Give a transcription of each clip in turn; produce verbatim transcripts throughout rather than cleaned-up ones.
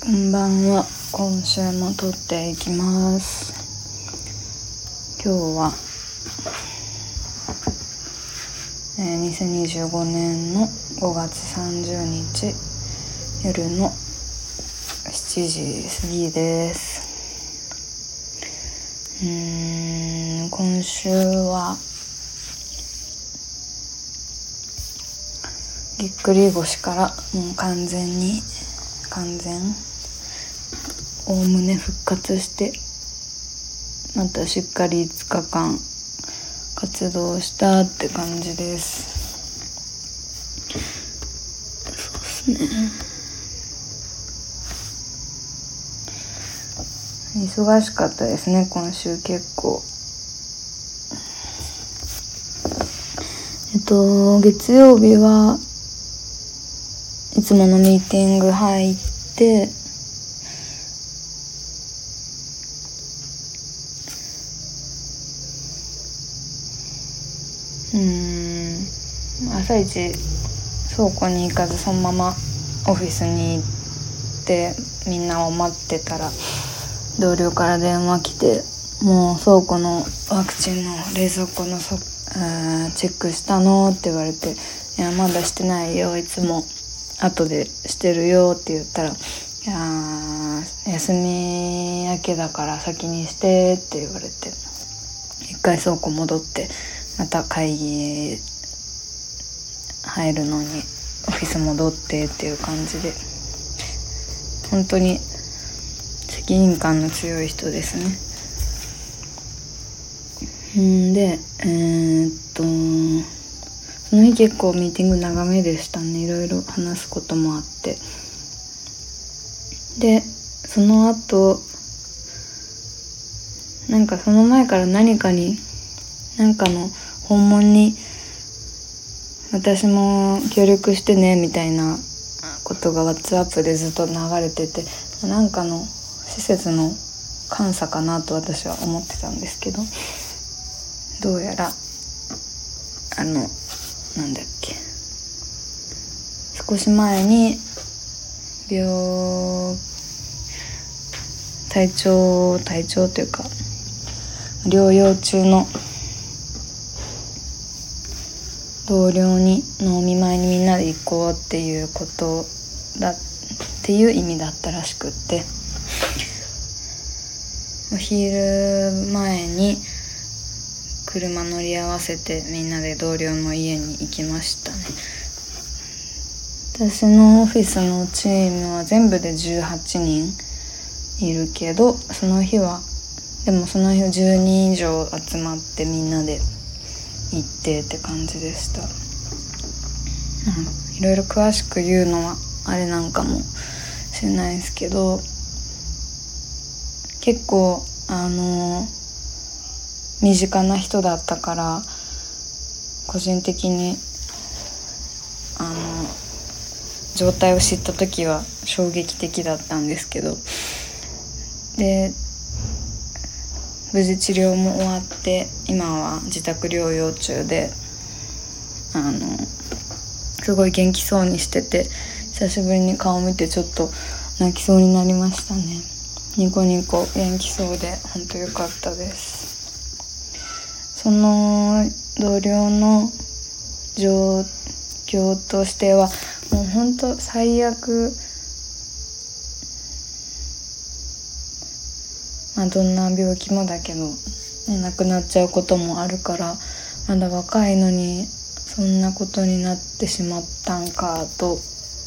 こんばんは。今週も撮っていきます。今日は、えー、にせんにじゅうごねんのごがつさんじゅうにち夜のしちじ過ぎです。うーん今週はぎっくり腰からもう完全に完全おおむね復活して、またしっかりいつかかん活動したって感じです。そうですね。忙しかったですね、今週結構。えっと月曜日はいつものミーティング入ってうーん朝一倉庫に行かずそのままオフィスに行ってみんなを待ってたら同僚から電話来て、もう倉庫のワクチンの冷蔵庫のそチェックしたのって言われて、いやまだしてないよ、いつも後でしてるよって言ったら、いや休み明けだから先にしてって言われて、一回倉庫戻ってまた会議入るのにオフィス戻ってっていう感じで、本当に責任感の強い人ですね。んでえー、っとその日結構ミーティング長めでしたね。いろいろ話すこともあって、でその後なんかその前から何かになんかの訪問に私も協力してねみたいなことが WhatsApp でずっと流れてて、なんかの施設の監査かなと私は思ってたんですけど、どうやらあのなんだっけ少し前に病体調体調というか療養中の同僚にのお見舞いにみんなで行こうっていうことだっていう意味だったらしくって、お昼前に車乗り合わせてみんなで同僚の家に行きましたね。私のオフィスのチームは全部でじゅうはちにんいるけど、その日はでもその日はじゅうにん以上集まってみんなで行ってって感じでした。うん、いろいろ詳しく言うのはあれなんかもしれないですけど、結構あの身近な人だったから個人的にあの状態を知った時は衝撃的だったんですけど、で無事治療も終わって今は自宅療養中で、あのすごい元気そうにしてて、久しぶりに顔見てちょっと泣きそうになりましたね。ニコニコ元気そうで本当良かったです。その同僚の状況としてはもう本当最悪、まあ、どんな病気もだけど、ね、亡くなっちゃうこともあるから、まだ若いのにそんなことになってしまったんかと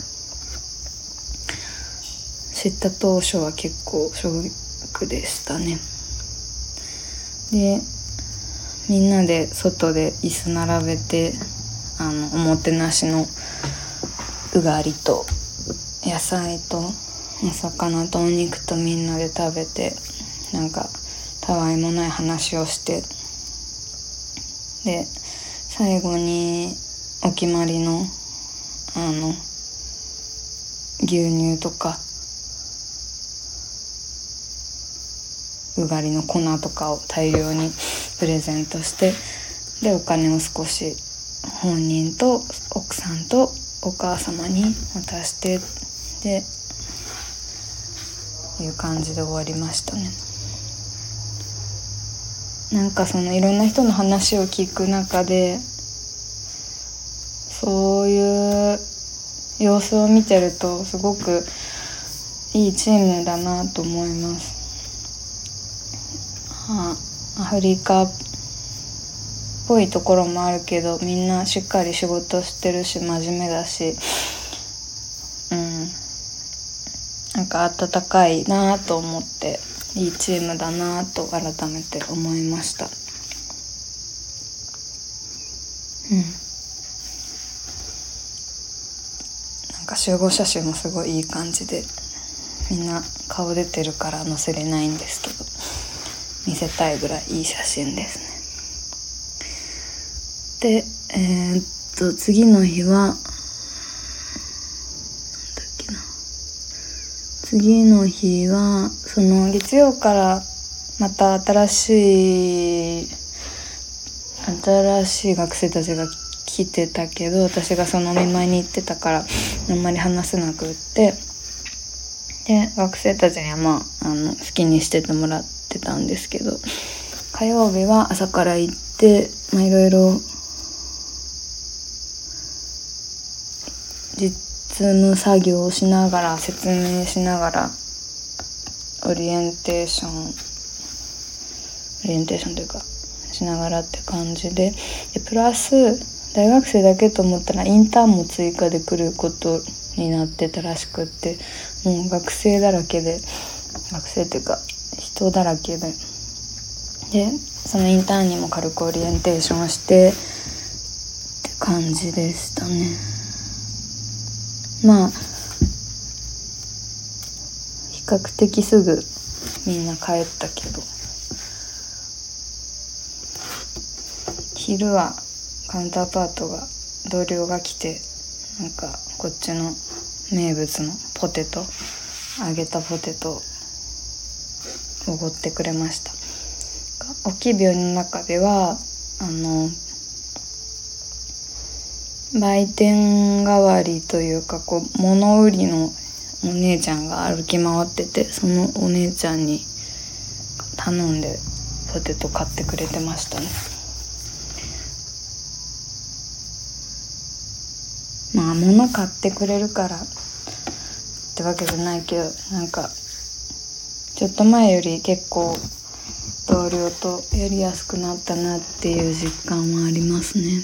知った当初は結構ショックでしたね。でみんなで外で椅子並べて、あのおもてなしのうがりと野菜とお魚とお肉とみんなで食べて、なんかたわいもない話をして、で最後にお決まりのあの牛乳とかうがりの粉とかを大量にプレゼントして、でお金を少し本人と奥さんとお母様に渡して、でいう感じで終わりましたね。なんかそのいろんな人の話を聞く中でそういう様子を見てるとすごくいいチームだなと思います。はあ、アフリカっぽいところもあるけどみんなしっかり仕事してるし真面目だし、うんなんか温かいなと思っていいチームだなと改めて思いました。うんなんか集合写真もすごいいい感じでみんな顔出てるから載せれないんですけど見せたいぐらいいい写真ですね。でえー、っと次の日はなんだっけな次の日はその月曜からまた新しい新しい学生たちが来てたけど私がそのお見舞いに行ってたからあんまり話せなくってで学生たちにはまあ、あの好きにしててもらってたんですけど火曜日は朝から行ってまあいろいろ実務作業をしながら説明しながらオリエンテーションオリエンテーションというかしながらって感じで、でプラス大学生だけと思ったらインターンも追加で来ることになってたらしくって、もう学生だらけで学生っていうか人だらけででそのインターンにも軽くオリエンテーションしてって感じでしたね。まあ比較的すぐみんな帰ったけど昼はカウンターパートが同僚が来てなんかこっちの名物のポテト揚げたポテトをおごってくれました。大きい病院の中ではあの売店代わりというかこう物売りのお姉ちゃんが歩き回っててそのお姉ちゃんに頼んでポテト買ってくれてましたね。まあ物買ってくれるからってわけじゃないけどなんかちょっと前より結構同僚とやりやすくなったなっていう実感はありますね。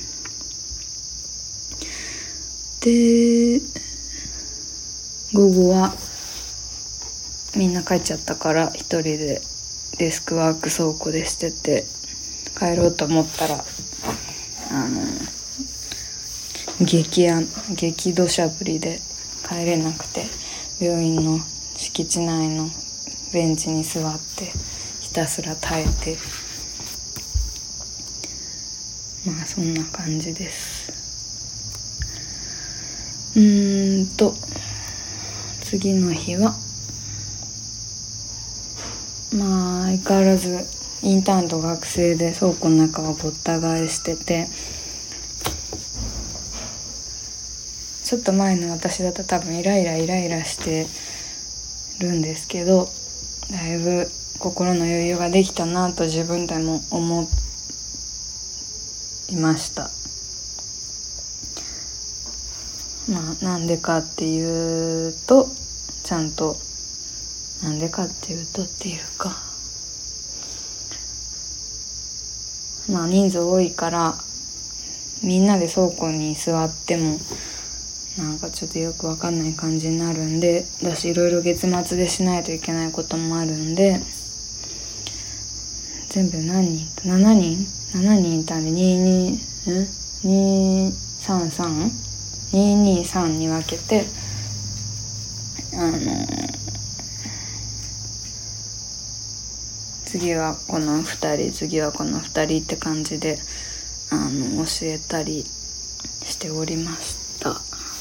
で午後はみんな帰っちゃったから一人でデスクワーク倉庫でしてて帰ろうと思ったらあの激や激土砂降りで帰れなくて病院の敷地内のベンチに座ってひたすら耐えてまあそんな感じです。うーんと次の日はまあ相変わらずインターンと学生で倉庫の中はごった返しててちょっと前の私だと多分イライライライラしてるんですけどだいぶ心の余裕ができたなと自分でも思いました。まあなんでかっていうとちゃんとなんでかっていうとっていうかまあ人数多いからみんなで倉庫に座ってもなんかちょっとよくわかんない感じになるんでだしいろいろ月末でしないといけないこともあるんで全部何人しちにんしちにんいたんでにににさんさんににさんに分けてあの次はこのふたり次はこのふたりって感じであの教えたりしておりました。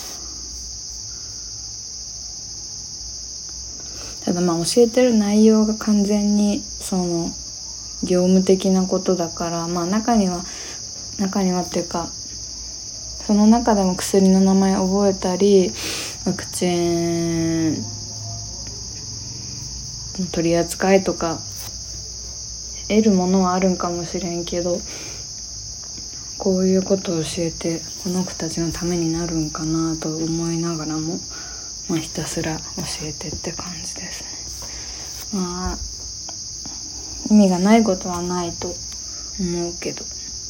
ただまあ教えてる内容が完全にその業務的なことだからまあ中には中にはっていうかその中でも薬の名前覚えたりワクチン取り扱いとか得るものはあるんかもしれんけど、こういうことを教えてこの子たちのためになるんかなと思いながらも、まあ、ひたすら教えてって感じですね。まあ意味がないことはないと思うけど、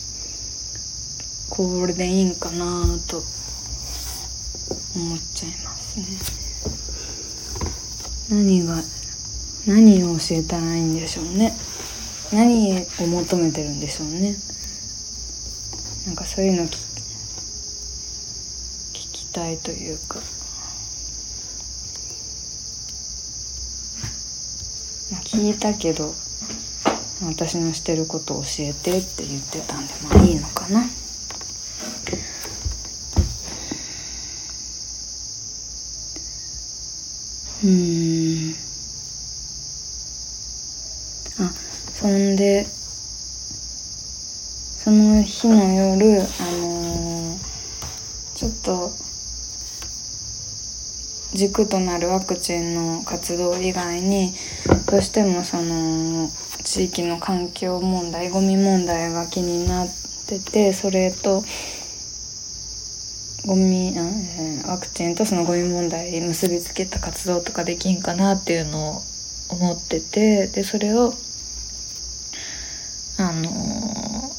これでいいんかなと思っちゃいますね。何が何を教えたらいいんでしょうね。何を求めてるんでしょうね。なんかそういうの聞きたいというか、まあ、聞いたけど私のしてることを教えてって言ってたんで、まあいいのかな。うーんあそんでその日の夜、あのー、ちょっと軸となるワクチンの活動以外にどうしてもその地域の環境問題、ゴミ問題が気になってて、それとゴミ、えー、ワクチンとそのゴミ問題に結びつけた活動とかできんかなっていうのを思ってて、でそれをあのー、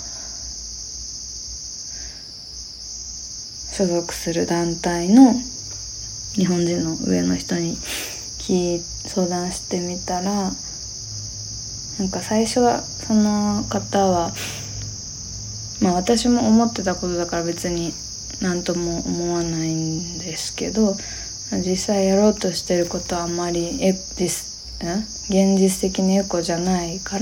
所属する団体の日本人の上の人に聞相談してみたら、なんか最初はその方は、まあ私も思ってたことだから別に何とも思わないんですけど、実際やろうとしてることはあんまりエ実ん現実的にエコじゃないから、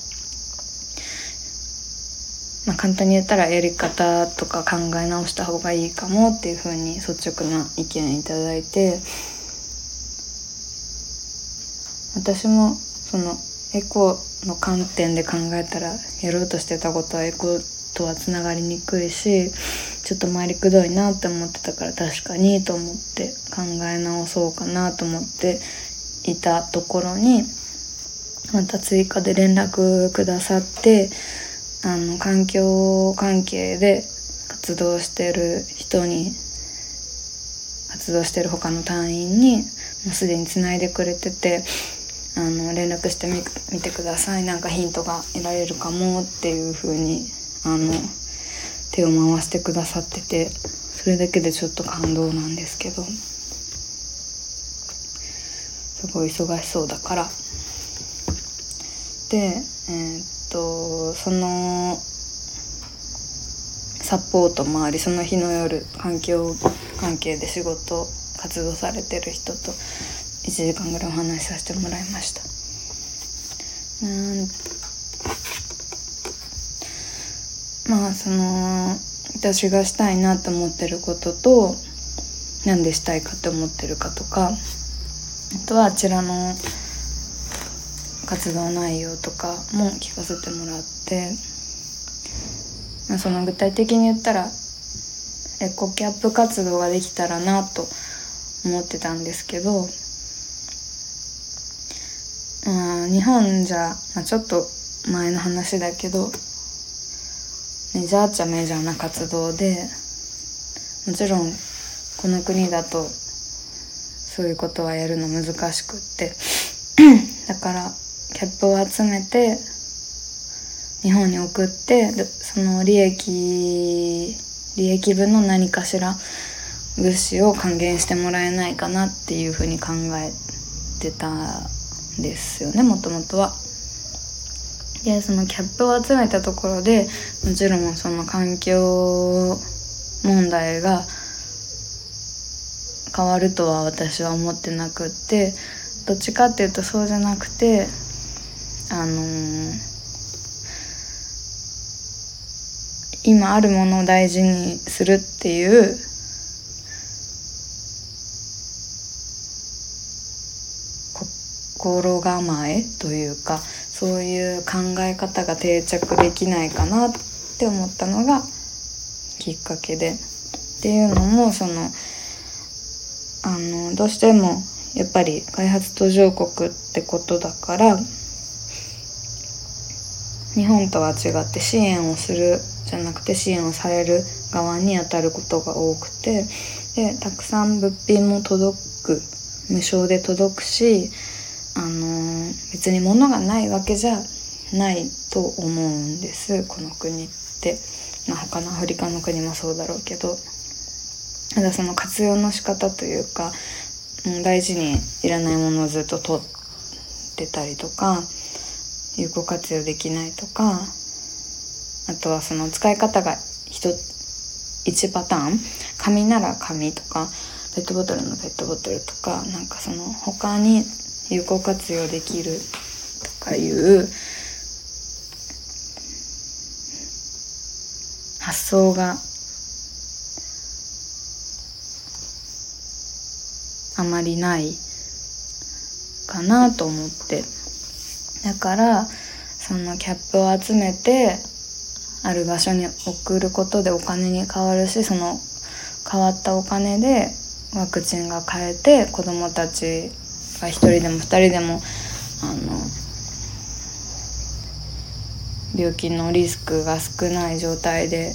まあ、簡単に言ったらやり方とか考え直した方がいいかもっていう風に率直な意見いただいて、私もそのエコの観点で考えたらやろうとしてたことはエコとはつながりにくいし、ちょっと回りくどいなって思ってたから、確かにと思って考え直そうかなと思っていたところに、また追加で連絡くださって、あの環境関係で活動してる人に活動してる他の隊員にもうすでにつないでくれてて、あの連絡してみ見てください、なんかヒントが得られるかもっていう風にあの手を回してくださってて、それだけでちょっと感動なんですけど、すごい忙しそうだから。でえー、っとそのサポートもあり、その日の夜環境関係で仕事活動されてる人といちじかんぐらいお話しさせてもらいました。うんまあその私がしたいなと思ってることと、なんでしたいかって思ってるかとか、あとはあちらの活動内容とかも聞かせてもらって、まあ、その具体的に言ったらエコキャップ活動ができたらなと思ってたんですけど、うん日本じゃ、まあ、ちょっと前の話だけどメジャーっちゃメジャーな活動で、もちろんこの国だとそういうことはやるの難しくってだからキャップを集めて日本に送って、その利益利益分の何かしら物資を還元してもらえないかなっていうふうに考えてたんですよね、もともとは。でそのキャップを集めたところでもちろんその環境問題が変わるとは私は思ってなくって、どっちかっていうとそうじゃなくて、あのー、今あるものを大事にするっていう心構えというか、そういう考え方が定着できないかなって思ったのがきっかけで、っていうのもそのあのどうしてもやっぱり開発途上国ってことだから、日本とは違って支援をするじゃなくて支援をされる側に当たることが多くて、でたくさん物品も届く、無償で届くし、あのー、別に物がないわけじゃないと思うんです、この国って。まあ、他のアフリカの国もそうだろうけど、ただその活用の仕方というか、もう大事にいらないものをずっと取ってたりとか、有効活用できないとか、あとはその使い方が一一パターン、紙なら紙とか、ペットボトルのペットボトルとか、なんかその他に有効活用できるとかいう発想があまりないかなと思って、だからそのキャップを集めてある場所に送ることでお金に変わるし、その変わったお金でワクチンが買えて、子どもたちが一人でも二人でもあの病気のリスクが少ない状態で、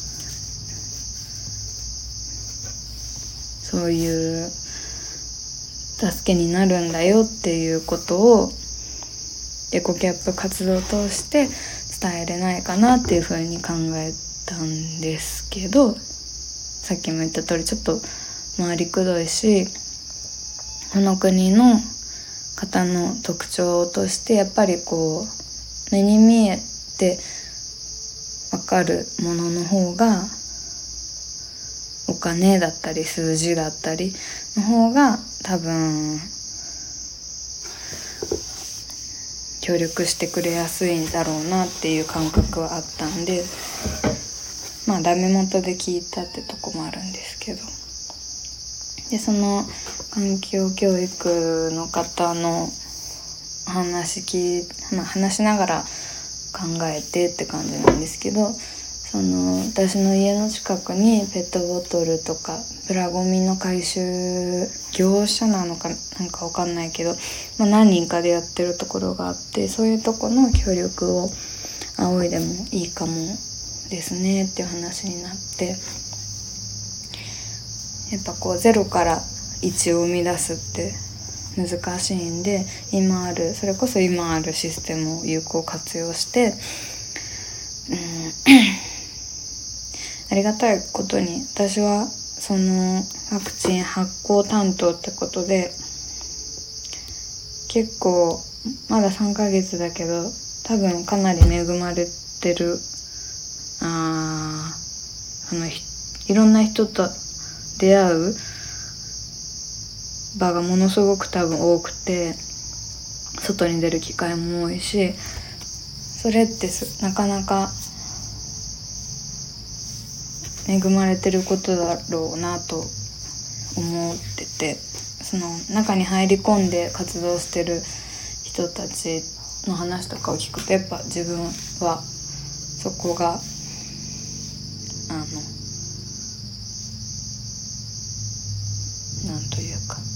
そういう助けになるんだよっていうことをエコキャップ活動を通して伝えれないかなっていうふうに考えたんですけど、さっきも言った通りちょっと回りくどいし、この国の方の特徴としてやっぱりこう目に見えて分かるものの方が、お金だったり数字だったりの方が多分協力してくれやすいんだろうなっていう感覚はあったんで、まあダメ元で聞いたってとこもあるんですけど、でその環境教育の方の話聞い、まあ、話しながら考えてって感じなんですけど、その私の家の近くにペットボトルとかプラゴミの回収業者なのかなんかわかんないけど、まあ、何人かでやってるところがあって、そういうとこの協力を仰いでもいいかもですねっていう話になって、やっぱこうゼロからいちを生み出すって難しいんで、今あるそれこそ今あるシステムを有効活用して、うんありがたいことに私はそのワクチン発行担当ってことで結構まださんかげつだけど多分かなり恵まれてる、ああのいろんな人と出会う場がものすごく多分多くて、外に出る機会も多いし、それってなかなか恵まれてることだろうなと思ってて、その中に入り込んで活動してる人たちの話とかを聞くと、やっぱ自分はそこがあのなんというか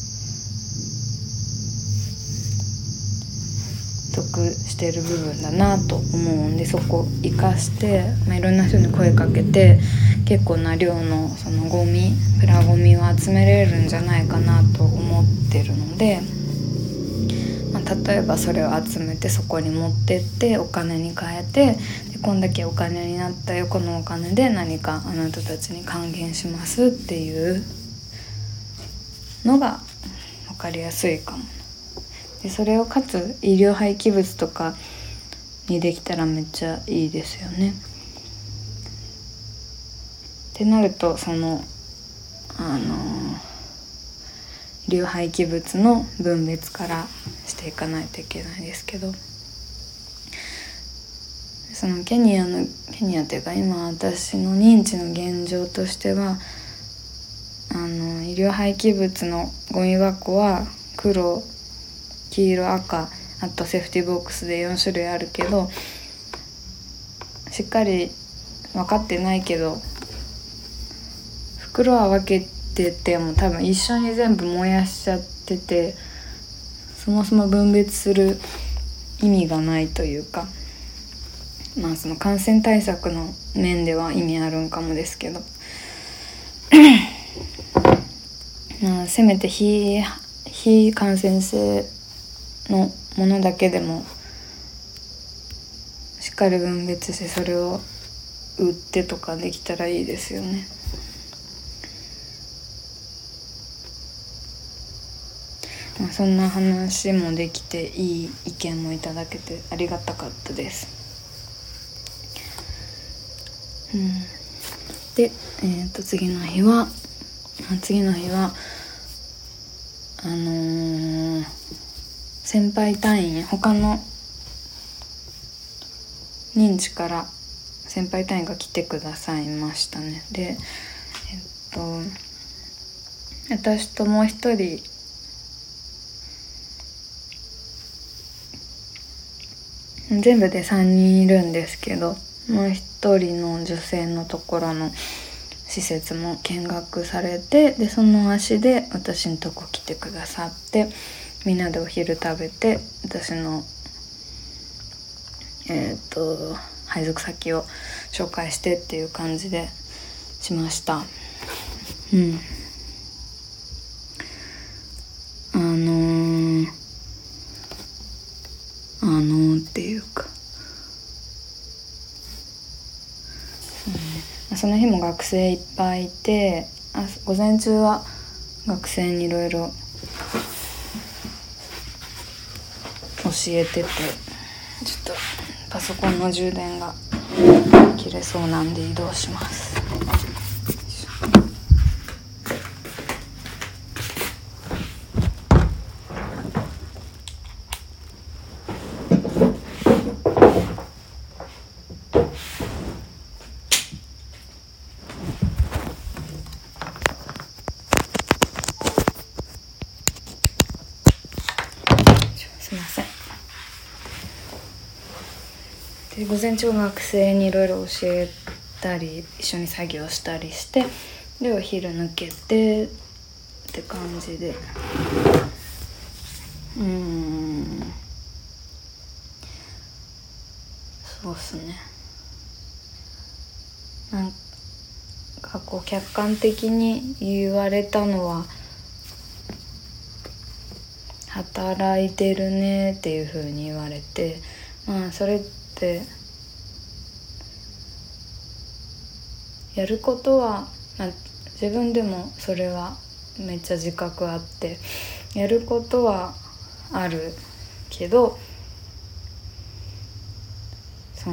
得してる部分だなと思うんで、そこを生かして、まあ、いろんな人に声かけて結構な量のそのゴミプラゴミを集めれるんじゃないかなと思ってるので、まあ、例えばそれを集めてそこに持ってってお金に変えて、でこんだけお金になったよ、このお金で何かあなたたちに還元しますっていうのが分かりやすいかも。でそれをかつ医療廃棄物とかにできたらめっちゃいいですよね。ってなるとそのあの医療廃棄物の分別からしていかないといけないですけど、そのケニアのケニアというか今私の認知の現状としては、あの医療廃棄物のゴミ箱は黒、黄色、赤、あとセーフティーボックスでよん種類あるけど、しっかり分かってないけど袋は分けてても多分一緒に全部燃やしちゃってて、そもそも分別する意味がないというか、まあその感染対策の面では意味あるんかもですけどまあせめて非非感染性のものだけでもしっかり分別してそれを売ってとかできたらいいですよね。まあ、そんな話もできていい意見もいただけてありがたかったです。うん、で、えー、と次の日は次の日はあのー、先輩隊員他の認知から先輩隊員が来てくださいましたね。で、えっと私ともう一人全部でさんにんいるんですけど、もう一人の女性のところの施設も見学されて、でその足で私のとこ来てくださって、みんなでお昼食べて、私のえっと配属先を紹介してっていう感じでしました。うんあのー、あのー、っていうか、そうね、その日も学生いっぱいいて、あ午前中は学生にいろいろ教えてて、ちょっとパソコンの充電が切れそうなんで移動します。すいません。で午前中学生にいろいろ教えたり一緒に作業したりして、でお昼抜けてって感じで、うーんそうっすね。なんかこう客観的に言われたのは、働いてるねっていう風に言われて、まあそれってやることは、まあ、自分でもそれはめっちゃ自覚あって、やることはあるけど、その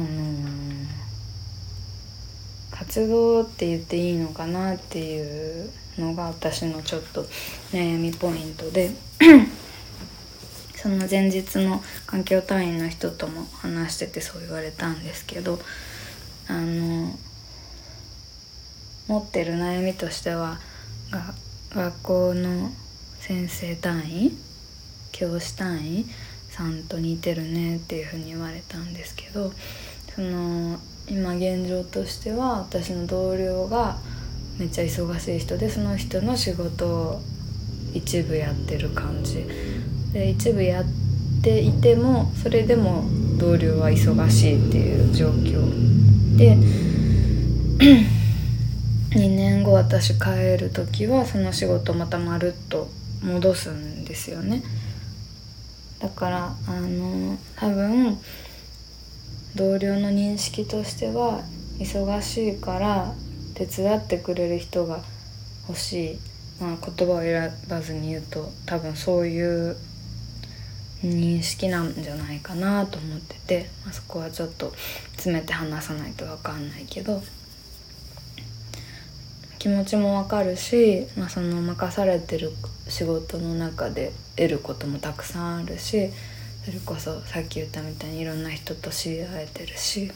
活動って言っていいのかなっていうのが私のちょっと悩みポイントでその前日の環境隊員の人とも話しててそう言われたんですけど、あの持ってる悩みとしてはが学校の先生隊員教師隊員さんと似てるねっていうふうに言われたんですけど、その今現状としては私の同僚がめっちゃ忙しい人で、その人の仕事を一部やってる感じで、一部やっていてもそれでも同僚は忙しいっていう状況でにねんご私帰る時はその仕事またまるっと戻すんですよね。だからあの多分同僚の認識としては忙しいから手伝ってくれる人が欲しい、まあ、言葉を選ばずに言うと多分そういう認識なんじゃないかなと思ってて、まあ、そこはちょっと詰めて話さないと分かんないけど、気持ちも分かるし、まあ、その任されてる仕事の中で得ることもたくさんあるし、それこそさっき言ったみたいにいろんな人と知り合えてるし、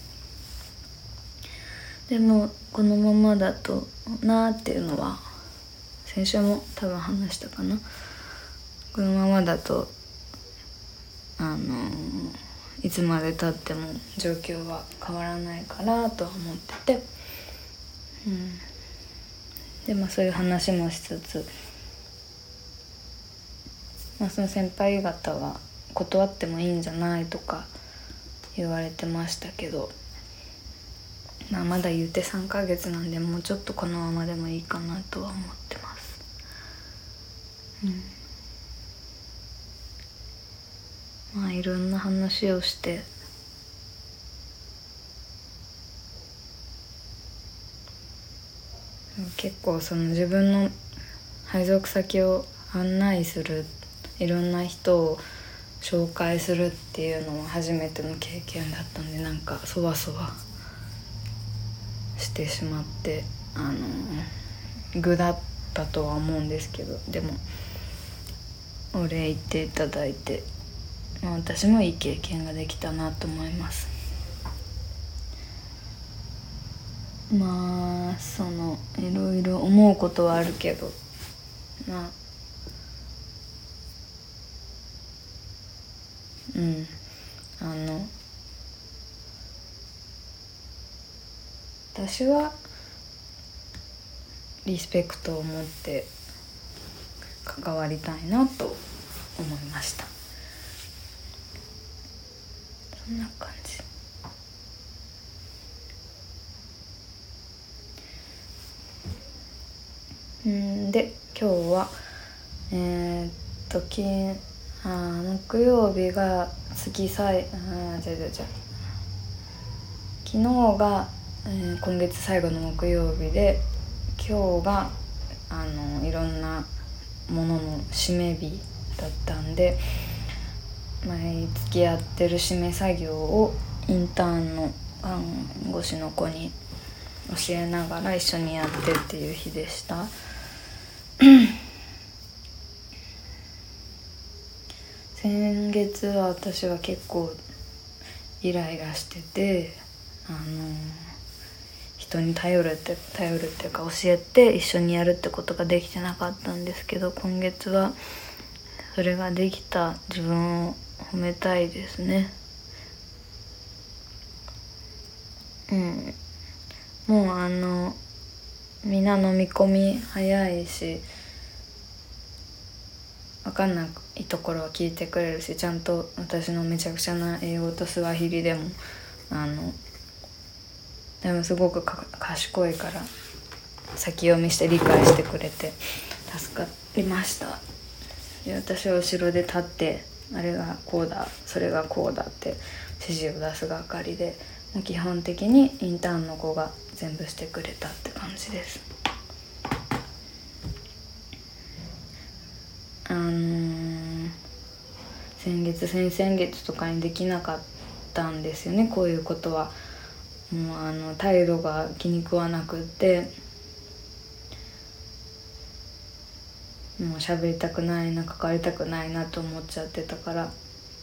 でもこのままだとなーっていうのは先週も多分話したかな。このままだとあのー、いつまで経っても状況は変わらないかなとは思ってて、うんでまあそういう話もしつつ、まあ、その先輩方は断ってもいいんじゃないとか言われてましたけど、まあ、まだ言うてさんかげつなんで、もうちょっとこのままでもいいかなとは思ってます。うん、まあいろんな話をして、結構その自分の配属先を案内する、いろんな人を紹介するっていうのは初めての経験だったんで、なんかそわそわしてしまって、あの具だったとは思うんですけど、でもお礼言っていただいて、まあ、私もいい経験ができたなと思います。まあそのいろいろ思うことはあるけど、まあうんあの私はリスペクトを持って関わりたいなと思いました。そんな感じ。うんで今日はえー、っときあ木曜日が月最あじゃじゃじゃ昨日が、えー、今月最後の木曜日で、今日があのいろんなものの締め日だったんで、毎月やってる締め作業をインターンの看護師の子に教えながら一緒にやってっていう日でした先月は私は結構イライラしてて、あの人に頼るって頼るっていうか教えて一緒にやるってことができてなかったんですけど、今月はそれができた自分を褒めたいですね。うんもうあのみんな飲み込み早いし、分かんないところは聞いてくれるし、ちゃんと私のめちゃくちゃな英語とスワヒリでもあのでもすごくか賢いから先読みして理解してくれて助かりました。で私は後ろで立って、あれがこうだそれがこうだって指示を出す係で、基本的にインターンの子が全部してくれたって感じです。あのー、先月先々月とかにできなかったんですよね、こういうことは。もうあの態度が気に食わなくって、もう喋りたくないな関わりたくないなと思っちゃってたから、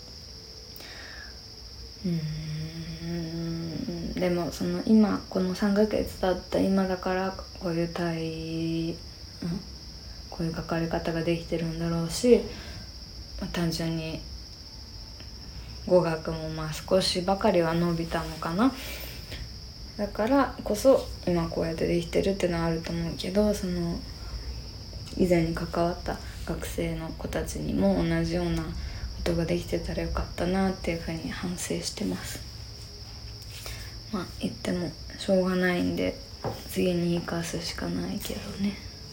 うーんでもその今このさんかげつ経った今だからこういう対、うん、こういう関わり方ができてるんだろうし、まあ、単純に語学もまあ少しばかりは伸びたのかな。だからこそ今こうやってできてるってのはあると思うけど、その以前に関わった学生の子たちにも同じようなことができてたらよかったなっていうふうに反省してます。まあ言ってもしょうがないんで次に生かすしかないけどね。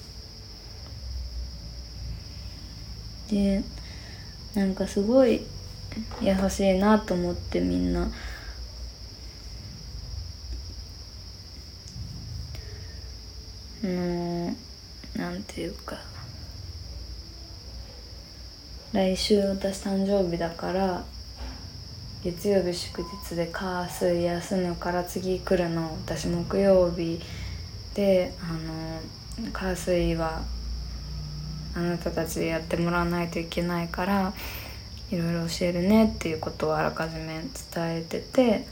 でなんかすごい優しいなと思って、みんなのなんていうか、来週私誕生日だから月曜日祝日で火水休むから次来るの私木曜日で、あの火水はあなたたちでやってもらわないといけないからいろいろ教えるねっていうことをあらかじめ伝えてて、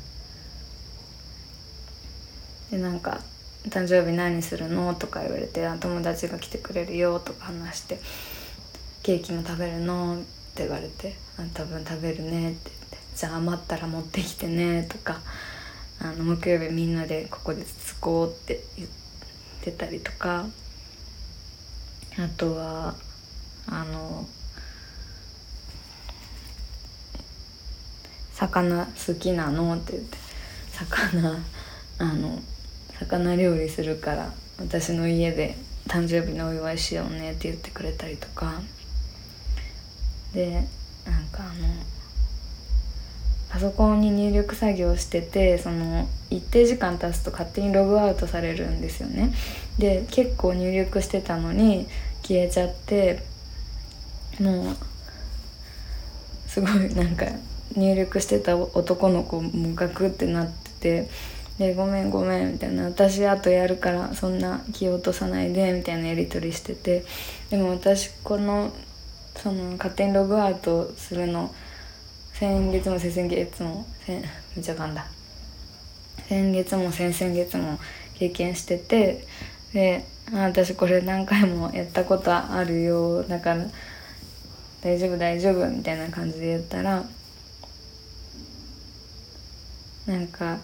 でなんか誕生日何するのとか言われて、友達が来てくれるよとか話して、ケーキも食べるのって言われて、あ多分食べるねって言って、じゃあ余ったら持ってきてねとか、あの木曜日みんなでここでつつこうって言っしてたりとか、あとはあの魚好きなのって言って、魚あの魚料理するから私の家で誕生日のお祝いしようねって言ってくれたりとかで、なんかあのパソコンに入力作業してて、その一定時間経つと勝手にログアウトされるんですよね。で結構入力してたのに消えちゃって、もうすごいなんか入力してた男の子もガクってなってて、でごめんごめんみたいな、私あとやるからそんな気を落とさないでみたいなやり取りしてて、でも私このその勝手にログアウトするの先月も先々月もめっちゃ噛んだ先月も先々月も経験してて、であ私これ何回もやったことあるよ、だから大丈夫大丈夫みたいな感じで言ったら、なんか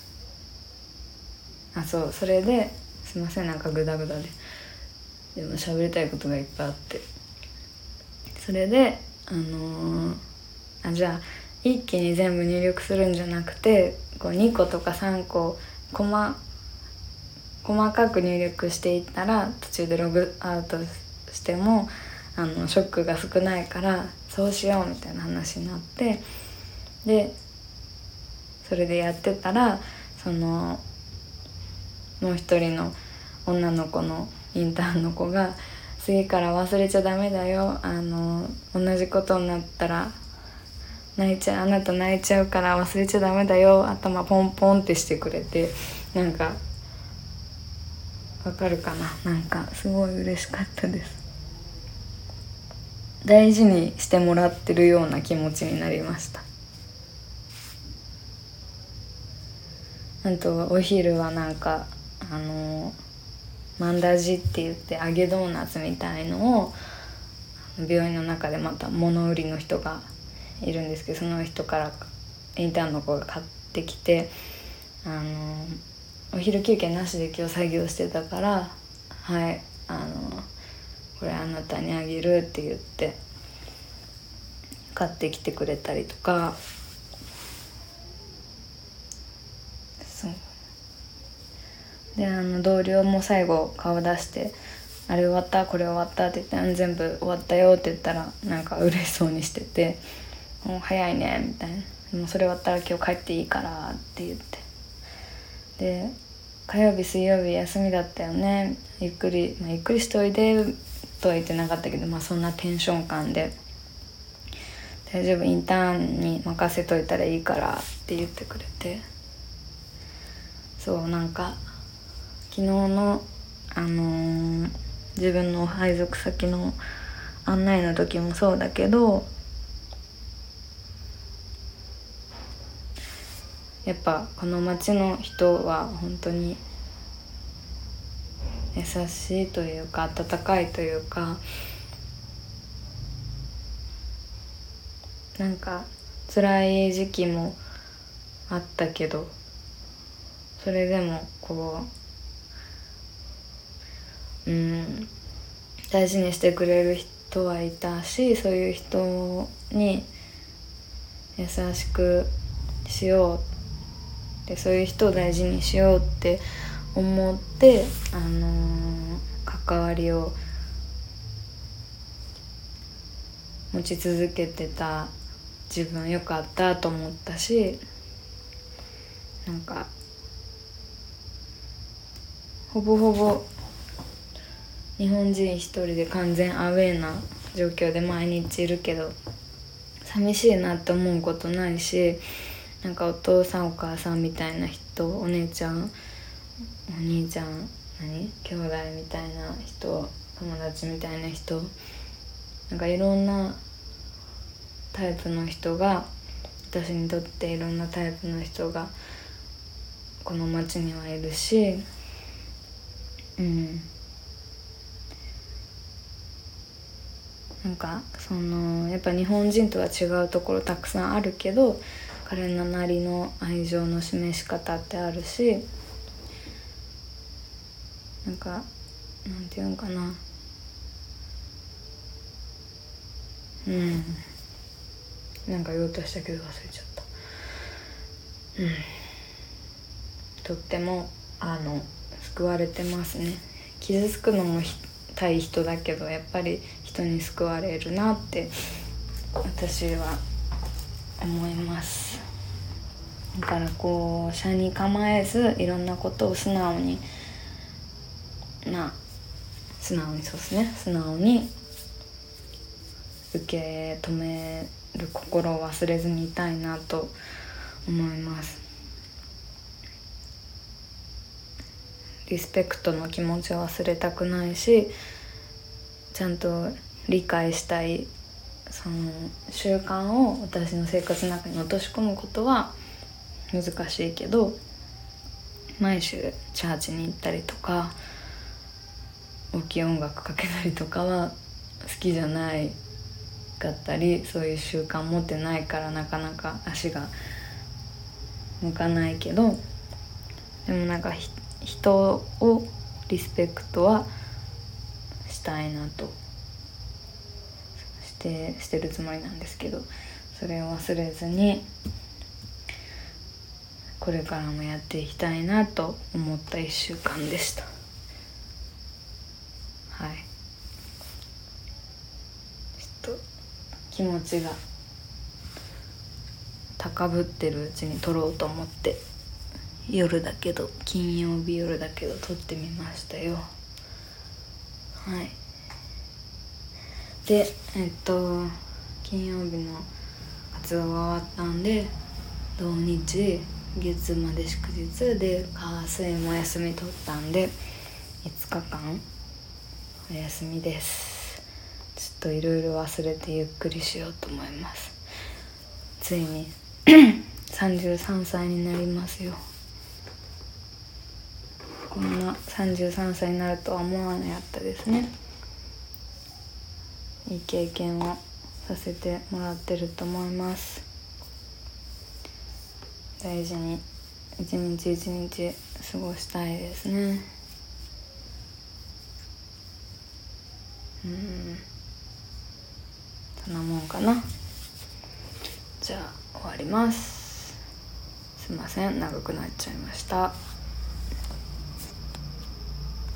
あそうそれですいません、なんかグダグダででも喋りたいことがいっぱいあって、それであのー、あじゃあ一気に全部入力するんじゃなくて、こうにことかさんこ細細かく入力していったら途中でログアウトしてもあのショックが少ないからそうしようみたいな話になって、でそれでやってたら、そのもう一人の女の子のインターンの子が次から忘れちゃダメだよ、あの同じことになったら泣いちゃう、あなた泣いちゃうから忘れちゃダメだよ、頭ポンポンってしてくれて、なんかわかるかな、なんかすごい嬉しかったです。大事にしてもらってるような気持ちになりました。あとお昼はなんかあのマンダジって言って揚げドーナツみたいのを病院の中でまた物売りの人がいるんですけど、その人からインターンの子が買ってきて、あのお昼休憩なしで今日作業してたから、はいあのこれあなたにあげるって言って買ってきてくれたりとか、そうであの同僚も最後顔出してあれ終わったこれ終わったって言って全部終わったよって言ったらなんか嬉しそうにしてて、もう早いねみたいな、でもそれ終わったら今日帰っていいからって言って、で火曜日水曜日休みだったよね、ゆっくり、まあ、ゆっくりしといでとは言ってなかったけど、まあそんなテンション感で大丈夫インターンに任せといたらいいからって言ってくれて、そうなんか昨日のあのー、自分の配属先の案内の時もそうだけど、やっぱこの町の人は本当に優しいというか温かいというか、なんか辛い時期もあったけどそれでもこううん大事にしてくれる人はいたし、そういう人に優しくしようで、そういう人を大事にしようって思って、あのー、関わりを持ち続けてた自分よかったと思ったし、なんかほぼほぼ日本人一人で完全アウェーな状況で毎日いるけど寂しいなって思うことないし、なんかお父さんお母さんみたいな人、お姉ちゃんお兄ちゃん何兄弟みたいな人、友達みたいな人、なんかいろんなタイプの人が、私にとっていろんなタイプの人がこの町にはいるし、うんなんかそのやっぱ日本人とは違うところたくさんあるけど、彼らなりの愛情の示し方ってあるし、 なんかなんていうんかな、うんなんか言おうとしたけど忘れちゃった。うんとってもあの救われてますね。傷つくのもたい人だけど、やっぱり人に救われるなって私は思います。だからこう斜に構えず、いろんなことを素直にまあ素直にそうですね素直に受け止める心を忘れずにいたいなと思います。リスペクトの気持ちを忘れたくないし、ちゃんと理解したいその習慣を私の生活の中に落とし込むことは難しいけど、毎週チャーチに行ったりとか大きい音楽かけたりとかは好きじゃないかったり、そういう習慣持ってないからなかなか足が向かないけど、でもなんか人をリスペクトはしたいなとしてしてるつもりなんですけど、それを忘れずにこれからもやっていきたいなと思ったいっしゅうかんでした。はい、ちょっと気持ちが高ぶってるうちに撮ろうと思って、夜だけど金曜日夜だけど撮ってみましたよ。はいでえっと金曜日の活動が終わったんで、土日月まで祝日で火水も休み取ったんでいつかかんお休みです。ちょっといろいろ忘れてゆっくりしようと思います。ついにさんじゅうさんさいになりますよ。こんなさんじゅうさんさいになるとは思わなかったですね。いい経験をさせてもらってると思います。大事に一日一日過ごしたいですね。うんそんなもんかな。じゃあ終わります。すいません長くなっちゃいました。